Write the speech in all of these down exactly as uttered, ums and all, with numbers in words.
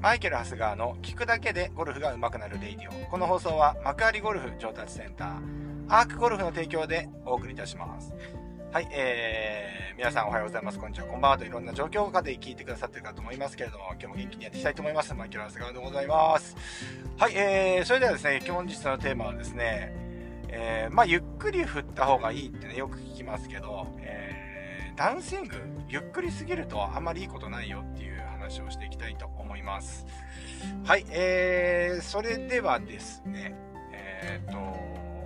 マイケル・ハスガーの聞くだけでゴルフが上手くなるレイディオ。この放送は幕張ゴルフ上達センター、アークゴルフの提供でお送りいたします。はい、えー、皆さんおはようございます。こんにちは。こんばんはといろんな状況下で聞いてくださってるかと思いますけれども、今日も元気にやっていきたいと思います。マイケル・ハスガーでございます。はい、えー、それではですね、本日のテーマはですね、えー、まあ、ゆっくり振った方がいいってね、よく聞きますけど、えー、ダウンスイング、ゆっくりすぎるとあんまりいいことないよっていう話をしていきたいと思います。はい、えー、それではですね、えーと、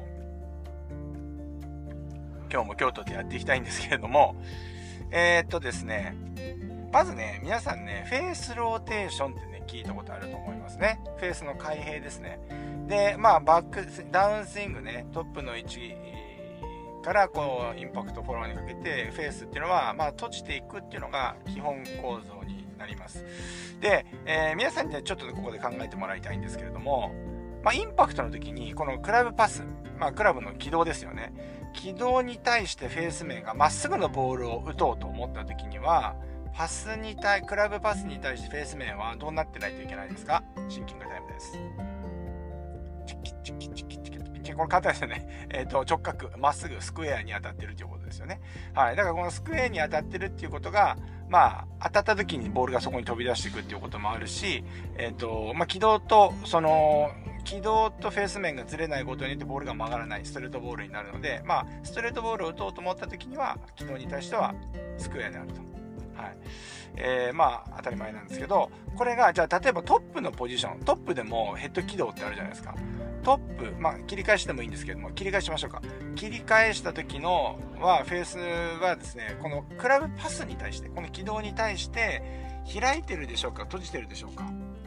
今日も京都でやっていきたいんですけれども、えーとですね、まずね、皆さんね、フェースローテーションってね、聞いたことあると思いますね。フェースの開閉ですね。で、まあ、バック、ダウンスイングね、トップの位置からこう、インパクトフォローにかけて、フェースっていうのは、まあ、閉じていくっていうのが基本構造になります。で、えー、皆さんにはちょっとここで考えてもらいたいんですけれども、まあ、インパクトの時に、このクラブパス、まあ、クラブの軌道ですよね。軌道に対してフェース面がまっすぐのボールを打とうと思った時には、パスに対、クラブパスに対してフェース面はどうなってないといけないですか？シンキングタイムです。チキチキチキチキチキ、これ簡単ですよね。えっと、直角、まっすぐスクエアに当たってるということですよね。はい。だからこのスクエアに当たってるっていうことが、まあ、当たった時にボールがそこに飛び出していくっていうこともあるし、えっと、まあ、軌道と、その、軌道とフェース面がずれないことによってボールが曲がらないストレートボールになるので、まあ、ストレートボールを打とうと思った時には、軌道に対してはスクエアであると。はい。えー、まあ、当たり前なんですけど、これが、じゃあ、例えばトップのポジション、トップでもヘッド軌道ってあるじゃないですか。トップ、まあ、切り返してもいいんですけども、切り返しましょうか。切り返した時のは、フェースはですね、このクラブパスに対して、この軌道に対して、開いてるでしょうか、閉じてるでしょうか。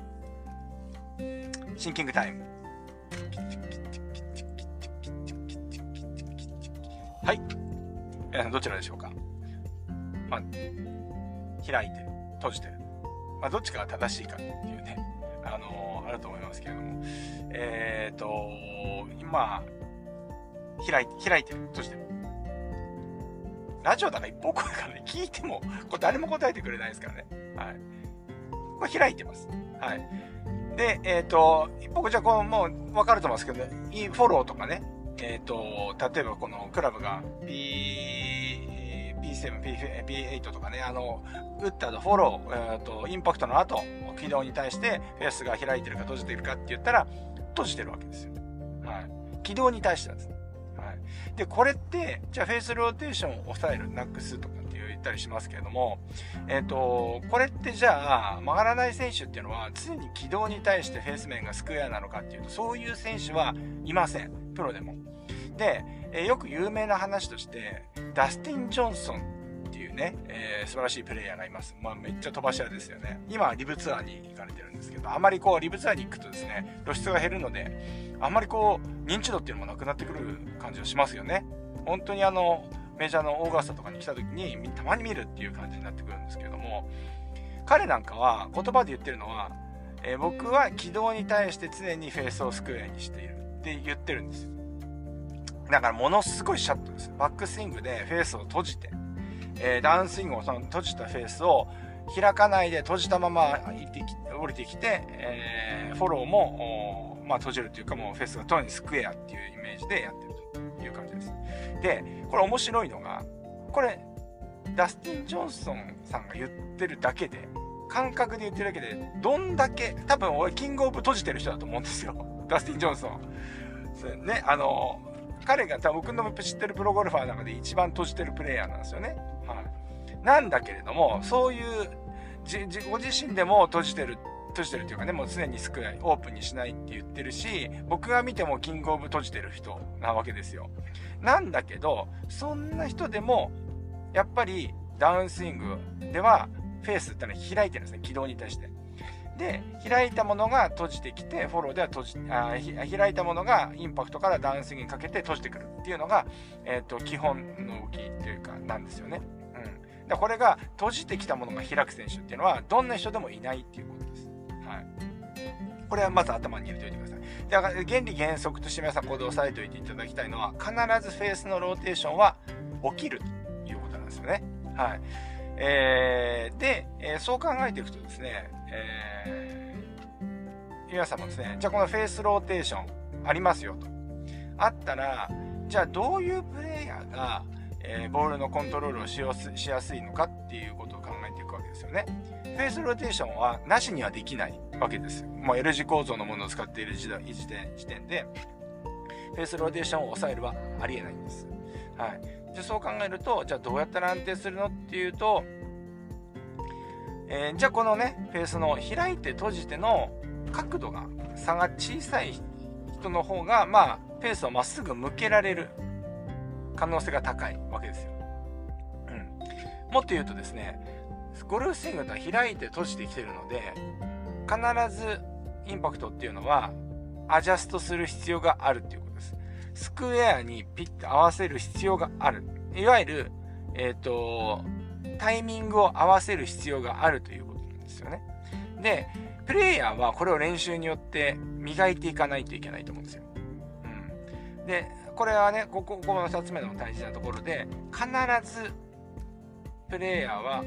シンキングタイム。はい。皆さんどちらでしょうか。まあ、開いてる、閉じてる。まあ、どっちが正しいかっていうね、あのー、あると思いますけれども。えっと、今、開いて、開いてる、閉じてる。ラジオだから一方声からね、聞いても、これ誰も答えてくれないですからね。はい。これ開いてます。はい。で、えっと、僕じゃあこのもう分かると思うんですけど、フォローとかね、えっと、例えばこのクラブが P、ピーセブン、ピーエイト とかね、あの、打った後、フォロー、えっと、インパクトの後、軌道に対してフェースが開いてるか閉じてるかって言ったら、閉じてるわけですよ。はい。軌道に対してなんです。はい。で、これって、じゃあフェースローテーションを抑える、ナックスとかって言ったりしますけれども、えっと、これってじゃあ、曲がらない選手っていうのは、常に軌道に対してフェース面がスクエアなのかっていうと、そういう選手はいません。プロでも。で、えー、よく有名な話として、ダスティン・ジョンソンっていうね、えー、素晴らしいプレイヤーがいます。まあ、めっちゃ飛ばし屋ですよね。今はリブツアーに行かれてるんですけど、あまりこう、リブツアーに行くとですね、露出が減るので、あんまりこう、認知度っていうのもなくなってくる感じがしますよね。本当にあの、メジャーのオーガスタとかに来た時に、たまに見るっていう感じになってくるんですけれども、彼なんかは、言葉で言ってるのは、えー、僕は軌道に対して常にフェースをスクエアにしているって言ってるんですよ。だからものすごいシャットです。バックスイングでフェースを閉じて、えー、ダウンスイングをその閉じたフェースを開かないで閉じたまま降りてきて、えー、フォローも、まあ、閉じるというか、もうフェースがとにスクエアっていうイメージでやってるという感じです。で、これ面白いのが、これ、ダスティン・ジョンソンさんが言ってるだけで、感覚で言ってるだけで、どんだけ、多分俺、キングオブ閉じてる人だと思うんですよ。ダスティン・ジョンソン。ね、あの、彼が多分僕の知ってるプロゴルファーの中で一番閉じてるプレイヤーなんですよね。はい。なんだけれども、そういうじじご自身でも閉じてる閉じてるというかね、もう常にスクエアオープンにしないって言ってるし、僕が見てもキングオブ閉じてる人なわけですよ。なんだけど、そんな人でもやっぱりダウンスイングではフェースってのは開いてるんですね、軌道に対して。で、開いたものが閉じてきて、フォローでは閉じ、あ開いたものがインパクトからダウンスイングにかけて閉じてくるっていうのが、えっと、基本の動きというか、なんですよね。うん。だこれが閉じてきたものが開く選手っていうのは、どんな人でもいないっていうことです。はい。これはまず頭に入れておいてください。だから原理原則として皆さんここで押さえておいていただきたいのは、必ずフェースのローテーションは起きるということなんですよね。はい。えー、で、えー、そう考えていくとですね、え皆さんもですね、じゃあこのフェースローテーションありますよと。あったら、じゃあどういうプレイヤーが、えー、ボールのコントロールをしよしやすいのかっていうことを考えていくわけですよね。フェースローテーションはなしにはできないわけですよ。もう L 字構造のものを使っている時点時点で、フェースローテーションを抑えるはありえないんです。はい。で、そう考えると、じゃあどうやったら安定するのっていうと、えー、じゃあこのね、フェースの開いて閉じての角度が、差が小さい人の方が、まあ、フェースをまっすぐ向けられる可能性が高いわけですよ。うん。もっと言うとですね、ゴルフスイングとは開いて閉じてきてるので、必ずインパクトっていうのはアジャストする必要があるっていうことです。スクエアにピッと合わせる必要がある。いわゆる、えっと、タイミングを合わせる必要があるということなんですよね。で、プレイヤーはこれを練習によって磨いていかないといけないと思うんですよ。うん。で、これはね、ここ、このふたつめの大事なところで、必ずプレイヤーは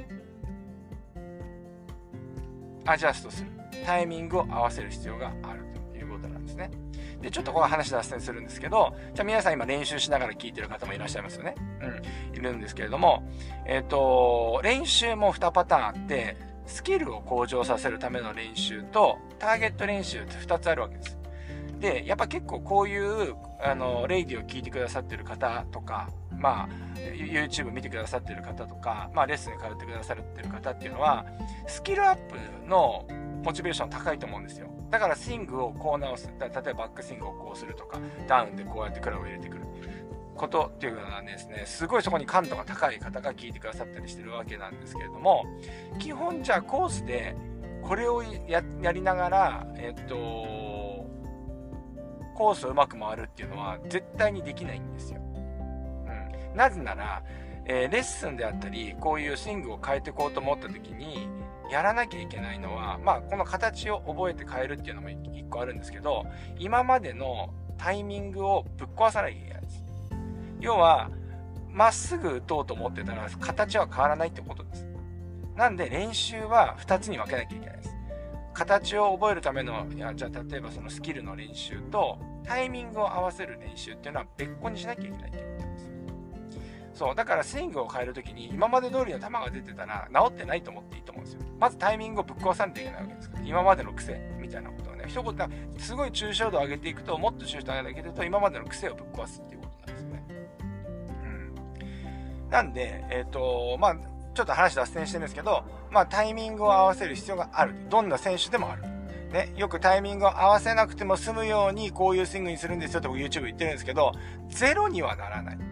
アジャストする。タイミングを合わせる必要があるということなんですね。で、ちょっとこの話脱線するんですけど、じゃあ皆さん今練習しながら聞いてる方もいらっしゃいますよね。うん。いるんですけれども、えっと、練習もにパターンあって、スキルを向上させるための練習と、ターゲット練習ってふたつあるわけです。で、やっぱ結構こういう、あの、レイディを聞いてくださってる方とか、まあ、YouTube 見てくださってる方とか、まあ、レッスンに通ってくださってる方っていうのは、スキルアップのモチベーション高いと思うんですよ。だからスイングをこう直す。例えばバックスイングをこうするとか、ダウンでこうやってクラブを入れてくることっていうのはですね、すごいそこに感度が高い方が聞いてくださったりしてるわけなんですけれども、基本じゃあコースでこれを や, やりながら、えっと、コースをうまく回るっていうのは絶対にできないんですよ。うん。なぜなら、えー、レッスンであったり、こういうスイングを変えていこうと思った時に、やらなきゃいけないのは、まあ、この形を覚えて変えるっていうのも一個あるんですけど、今までのタイミングをぶっ壊さなきゃいけないです。要は、まっすぐ打とうと思ってたら、形は変わらないってことです。なんで、練習はふたつに分けなきゃいけないです。形を覚えるための、いや、じゃあ、例えばそのスキルの練習と、タイミングを合わせる練習っていうのは別個にしなきゃいけないっていうことです。そう、だからスイングを変えるときに、今まで通りの球が出てたら、治ってないと思っていいと思うんですよ。まずタイミングをぶっ壊さなきゃいけないわけですから、今までの癖みたいなことをね、一言、すごい抽象度を上げていくと、もっと抽象度を上げていくと、今までの癖をぶっ壊すっていうことなんですよね。うん。なんで、えっと、まあ、ちょっと話脱線してるんですけど、まあ、タイミングを合わせる必要がある。どんな選手でもある。ね、よくタイミングを合わせなくても済むように、こういうスイングにするんですよって僕 YouTube 言ってるんですけど、ゼロにはならない。うん。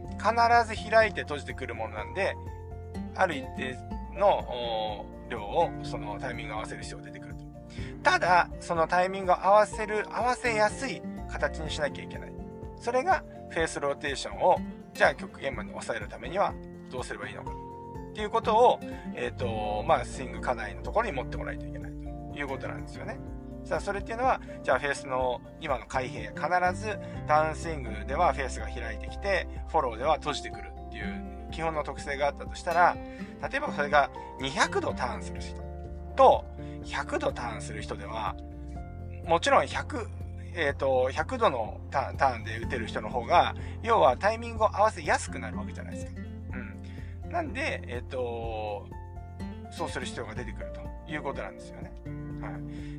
必ず開いて閉じてくるものなんで、ある一定の量をそのタイミングを合わせる必要が出てくると。ただ、そのタイミングを合わせる、合わせやすい形にしなきゃいけない。それがフェースローテーションを、じゃあ極限まで抑えるためにはどうすればいいのか。っていうことを、えっと、まあ、スイング課題のところに持ってもらないといけないということなんですよね。さあ、それっていうのは、じゃあフェースの今の開閉、必ずダウンスイングではフェースが開いてきて、フォローでは閉じてくるっていう基本の特性があったとしたら、例えばそれがにひゃくどターンする人とひゃくどターンする人では、もちろんひゃく、えっと、ひゃくどのターンで打てる人の方が、要はタイミングを合わせやすくなるわけじゃないですか。うん。なんで、えっと、そうする必要が出てくるということなんですよね。はい。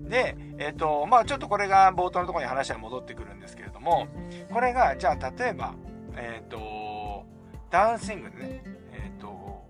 で、えっと、まあちょっとこれが冒頭のところに話は戻ってくるんですけれども、これが、じゃあ例えば、えっと、ダウンスイングでね、えっと、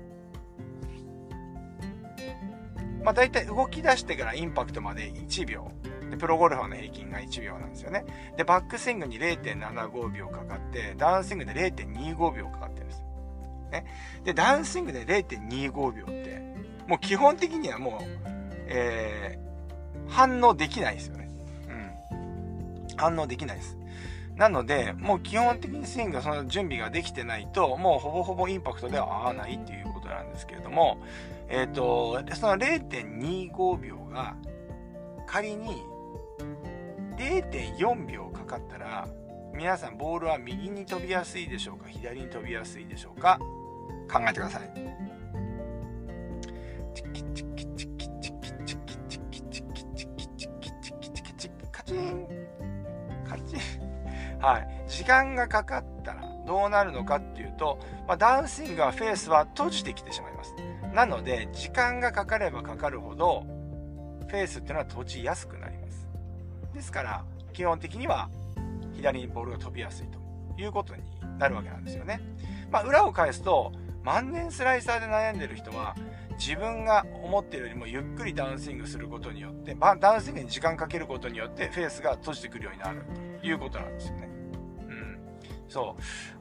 まあ大体動き出してからインパクトまでいちびょう。で、プロゴルファーの平均がいちびょうなんですよね。で、バックスイングに れいてんななごびょうかかって、ダウンスイングで れいてんにごびょうかかってるんですよ。ね。で、ダウンスイングで れいてんにごびょうって、もう基本的にはもう、えー、反応できないですよね。うん。反応できないです。なので、もう基本的にスイングがその準備ができてないと、もうほぼほぼインパクトでは合わないっていうことなんですけれども、えっと、その れいてんにごびょうが仮に れいてんよんびょうかかったら、皆さんボールは右に飛びやすいでしょうか、左に飛びやすいでしょうか、考えてください。チキチキチキチキチキチキチキチキチキはい。時間がかかったらどうなるのかっていうと、まあ、ダウンスイングはフェースは閉じてきてしまいます。なので、時間がかかればかかるほど、フェースっていうのは閉じやすくなります。ですから、基本的には左にボールが飛びやすいということになるわけなんですよね。まあ、裏を返すと、万年スライサーで悩んでる人は、自分が思っているよりもゆっくりダウンスイングすることによって、ダウンスイングに時間かけることによって、フェースが閉じてくるようになるということなんですよね。うん。そう。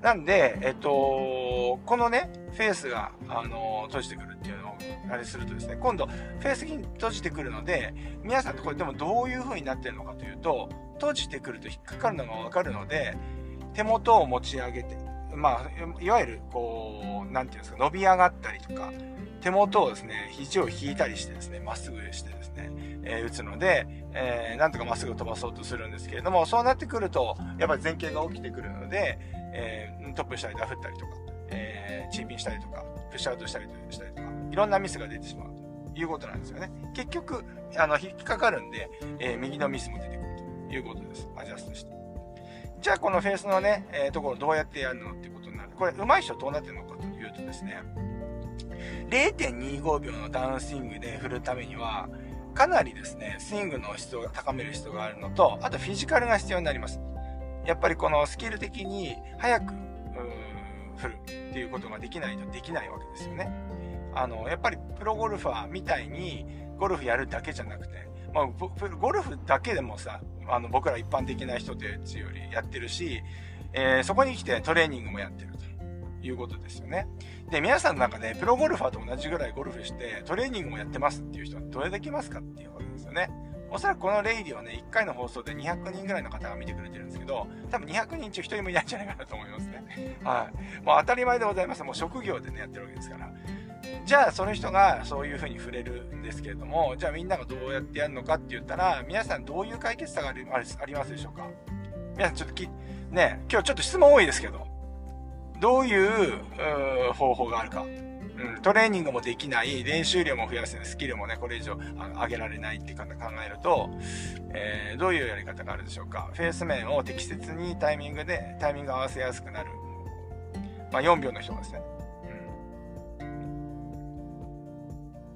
なんで、えっと、このね、フェースが、あの、閉じてくるっていうのを、あれするとですね、今度、フェースに閉じてくるので、皆さんとこれでもどういう風になってるのかというと、閉じてくると引っかかるのがわかるので、手元を持ち上げて、まあ、いわゆる、こう、なんていうんですか、伸び上がったりとか、手元をですね、肘を引いたりしてですね、まっすぐしてですね、えー、打つので、えー、なんとかまっすぐ飛ばそうとするんですけれども、そうなってくると、やっぱり前傾が起きてくるので、えー、トップしたりダフったりとか、えー、チーピンしたりとか、プッシュアウトしたりしたりとか、いろんなミスが出てしまうということなんですよね。結局、あの、引っかかるんで、えー、右のミスも出てくるということです。アジャストして。じゃあ、このフェースのね、えー、ところどうやってやるのっていうことになる。これ、上手い人どうなってるのかというとですね、れいてんにごびょうのダウンスイングで振るためには、かなりですね、スイングの質を高める必要があるのと、あとフィジカルが必要になります。やっぱりこのスキル的に早く、振るっていうことができないとできないわけですよね。あの、やっぱりプロゴルファーみたいにゴルフやるだけじゃなくて、まあ、ゴルフだけでもさ、あの、僕ら一般的な人たちよりやってるし、えー、そこに来てトレーニングもやってるということですよね。で、皆さんの中でプロゴルファーと同じぐらいゴルフしてトレーニングもやってますっていう人はどれだけいますかっていうわけですよね。おそらくこのレイディはね、いっかいの放送でにひゃくにんぐらいの方が見てくれてるんですけど、多分にひゃくにん中ひとりもいないんじゃないかなと思いますね。はい。もう当たり前でございます。もう職業でね、やってるわけですから。じゃあ、その人がそういう風に触れるんですけれども、じゃあみんながどうやってやるのかって言ったら、皆さんどういう解決策がありますでしょうか？皆さんちょっとき、ね、今日ちょっと質問多いですけど、どういう、う方法があるか。うん、トレーニングもできない、練習量も増やせない、スキルもね、これ以上上げられないって考えると、えー、どういうやり方があるでしょうか。フェース面を適切にタイミングで、タイミング合わせやすくなる。まあ、よんびょうの人ですね。うん、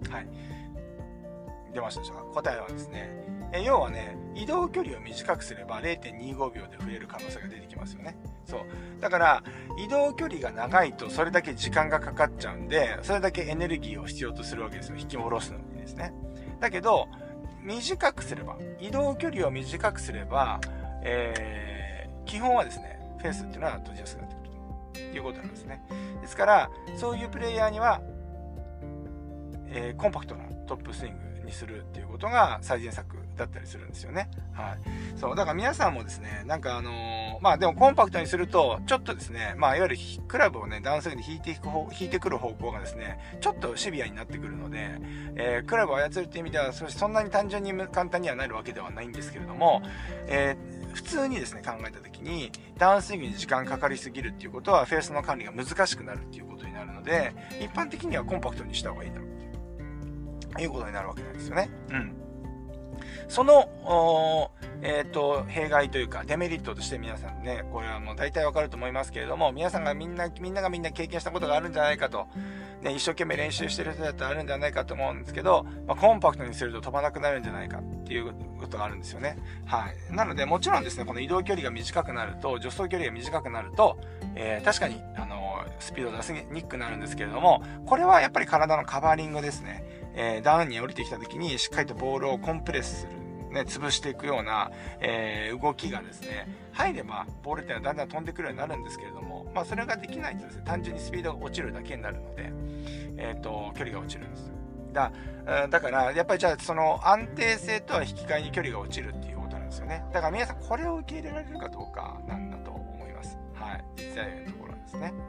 はい。出ましたでしょうか。答えはですね、え要はね、移動距離を短くすれば れいてんにごびょうで増える可能性が出てきますよね。そう。だから、移動距離が長いとそれだけ時間がかかっちゃうんで、それだけエネルギーを必要とするわけですよ。引き戻すのにですね。だけど、短くすれば、移動距離を短くすれば、えー、基本はですね、フェースっていうのは閉じやすくなってくるということなんですね。ですから、そういうプレイヤーには、えー、コンパクトなトップスイングにするっていうことが最善策だったりするんですよね。はい。そう。だから皆さんもですね、なんかあのー、まあでもコンパクトにすると、ちょっとですね、まあいわゆるクラブをね、ダウンスイングで引いていく方、引いてくる方向がですね、ちょっとシビアになってくるので、えー、クラブを操るっていう意味では、そんなに単純に簡単にはなるわけではないんですけれども、えー、普通にですね、考えたときに、ダウンスイングに時間かかりすぎるっていうことは、フェースの管理が難しくなるっていうことになるので、一般的にはコンパクトにした方がいいだろうということになるわけなんですよね。うん。その、えっと、弊害というか、デメリットとして皆さんね、これはもう大体わかると思いますけれども、皆さんがみんな、みんながみんな経験したことがあるんじゃないかと、ね、一生懸命練習してる人だったらあるんじゃないかと思うんですけど、まあ、コンパクトにすると飛ばなくなるんじゃないかっていうことがあるんですよね。はい。なので、もちろんですね、この移動距離が短くなると、助走距離が短くなると、えー、確かに、あの、スピード出しにくくなるんですけれども、これはやっぱり体のカバーリングですね。えー、ダウンに降りてきた時に、しっかりとボールをコンプレスする。ね、潰していくような、えー、動きがですね、入れば、ボールっていうのはだんだん飛んでくるようになるんですけれども、まあ、それができないとですね、単純にスピードが落ちるだけになるので、えっと、距離が落ちるんですよ。だ、だから、やっぱりじゃあ、その安定性とは引き換えに距離が落ちるっていうことなんですよね。だから皆さん、これを受け入れられるかどうかなんだと思います。はい。実際のところですね。はい。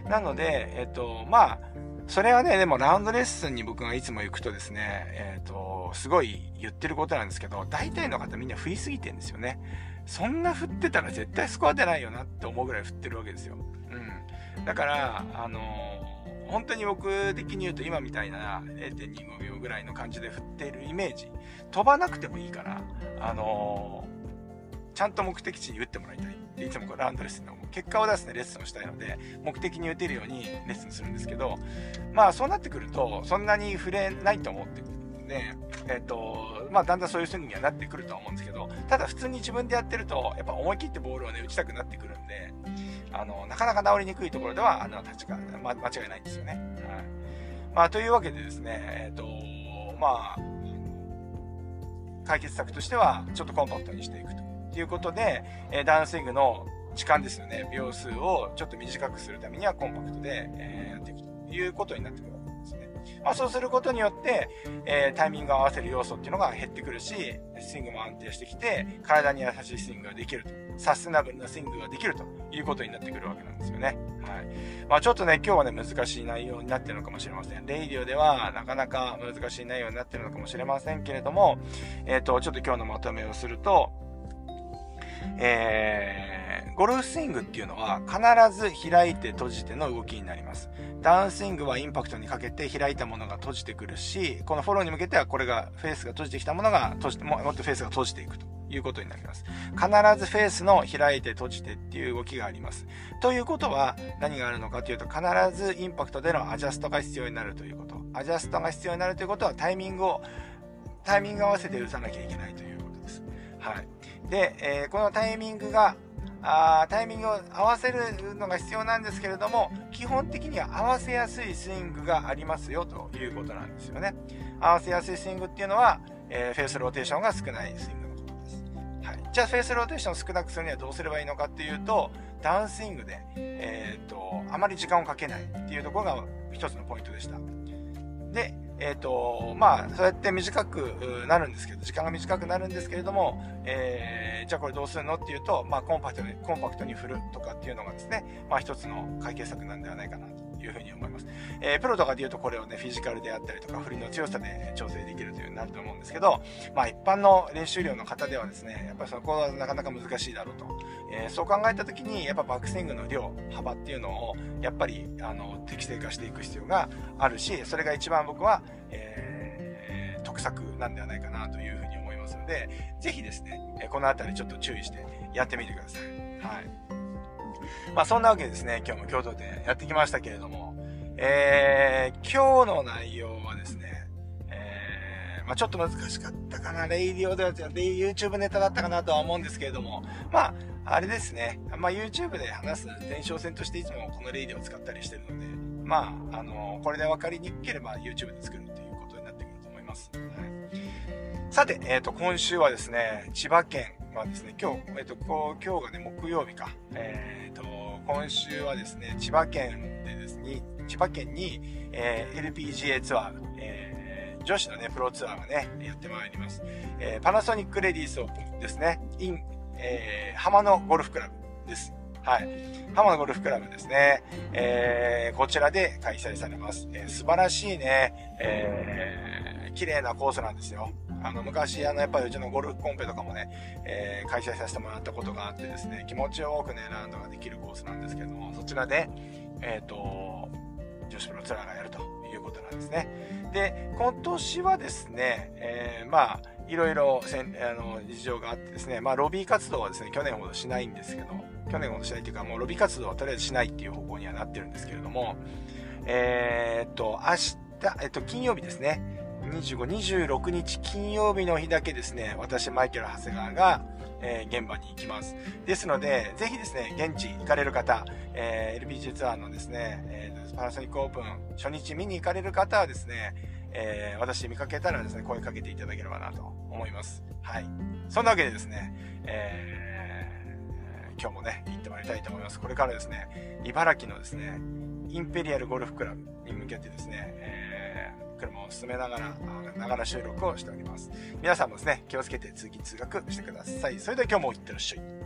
なので、えっと、まあ、それはね、でもラウンドレッスンに僕がいつも行くとですね、えっと、すごい言ってることなんですけど、大体の方みんな振りすぎてるんですよね。そんな振ってたら絶対スコア出ないよなって思うぐらい振ってるわけですよ。うん。だから、あのー、本当に僕的に言うと今みたいな れいてんにごびょうぐらいの感じで振っているイメージ、飛ばなくてもいいから、あのー、 ちゃんと目的地に打ってもらいたいっていつもラウンドレッスンの結果を出すねレッスンをしたいので、目的に打てるようにレッスンするんですけど、まあそうなってくるとそんなに触れないと思ってくるんで、えっとまあだんだんそういうスイングにはなってくるとは思うんですけど、ただ普通に自分でやってるとやっぱ思い切ってボールをね打ちたくなってくるんで、あのなかなか治りにくいところではあの立ちが、ま、間違いないんですよね。はい。まあというわけでですね、えっとまあ解決策としてはちょっとコンパクトにしていくということで、えー、ダウンスイングの時間ですよね、秒数をちょっと短くするためにはコンパクトで、えー、やっていくということになってくるわけですね。まあ、そうすることによって、えー、タイミングを合わせる要素っていうのが減ってくるし、スイングも安定してきて体に優しいスイングができると、サステナブルなスイングができるということになってくるわけなんですよね。はい。まあちょっとね、今日はね、難しい内容になってるのかもしれません。レイディオではなかなか難しい内容になってるのかもしれませんけれども、えっと、ちょっと今日のまとめをすると、えー、ゴルフスイングっていうのは必ず開いて閉じての動きになります。ダウンスイングはインパクトにかけて開いたものが閉じてくるし、このフォローに向けてはこれがフェースが閉じてきたものが閉じて、もっとフェースが閉じていくということになります。必ずフェースの開いて閉じてっていう動きがあります。ということは何があるのかというと、必ずインパクトでのアジャストが必要になるということ。アジャストが必要になるということはタイミングを、タイミング合わせて打たなきゃいけないということです。はい。で、えー、このタイミングが、あタイミングを合わせるのが必要なんですけれども、基本的には合わせやすいスイングがありますよということなんですよね。合わせやすいスイングっていうのは、えー、フェースローテーションが少ないスイングのことです。はい。じゃあフェースローテーションを少なくするにはどうすればいいのかっていうと、ダウンスイングで、えー、っとあまり時間をかけないっていうところが一つのポイントでした。で、えっと、まあ、そうやって短くなるんですけど、時間が短くなるんですけれども、えー、じゃあこれどうするのっていうと、まあ、コンパクトに、コンパクトに振るとかっていうのがですね、まあ、一つの解決策なんではないかなというふうに思います。えー、プロとかで言うとこれをね、フィジカルであったりとか、振りの強さで調整できるというようになると思うんですけど、まあ、一般の練習量の方ではですね、やっぱりそこはなかなか難しいだろうと。えー、そう考えたときに、やっぱバックスイングの量、幅っていうのを、やっぱり、あの、適正化していく必要があるし、それが一番僕は、えー、得策なんではないかなというふうに思いますので、ぜひですね、このあたりちょっと注意してやってみてください。はい。まあそんなわけでですね、今日も共同店やってきましたけれども、えー、今日の内容はですね、えー、まあちょっと難しかったかな、レイディオでは、YouTube ネタだったかなとは思うんですけれども、まあ、あれですね、まあ YouTube で話す前哨戦としていつもこのレイディを使ったりしてるので、まあ、あの、これで分かりにくければ YouTube で作るということになってくると思います。はい、さて、えっと、今週はですね、千葉県はですね、今日、えっと、こう今日がね、木曜日か。えっと、今週はですね、千葉県でですね、千葉県に、えー、エルピージーエー ツアー、えー、女子のね、プロツアーがね、やってまいります。えー、パナソニックレディースオープンですね、in、えー、浜野ゴルフクラブです。はい。浜野ゴルフクラブですね。えー、こちらで開催されます。えー、素晴らしいね、えー、綺麗なコースなんですよ。あの、昔、あの、やっぱりうちのゴルフコンペとかもね、えー、開催させてもらったことがあってですね、気持ちよくね、ラウンドができるコースなんですけども、そちらで、えっと、女子プロツアーがやるということなんですね。で、今年はですね、えー、まあ、いろいろせんあの事情があってですね、まあ、ロビー活動はですね、去年ほどしないんですけど、去年ほどしないっていうか、もうロビー活動はとりあえずしないっていう方向にはなってるんですけれども、えー、っと、明日、えっと、金曜日ですね、にじゅうご、にじゅうろくにち金曜日の日だけですね、私、マイケル・長谷川が、えー、現場に行きます。ですので、ぜひですね、現地行かれる方、えー、エルピージー ツアーのですね、えー、パナソニックオープン初日見に行かれる方はですね、えー、私見かけたらですね、声かけていただければなと思います。はい。そんなわけでですね、えー、今日もね、行ってまいりたいと思います。これからですね、茨城のですね、インペリアルゴルフクラブに向けてですね、えー、車を進めながら、ながら収録をしております。皆さんもですね、気をつけて通勤通学してください。それでは今日もいってらっしゃい。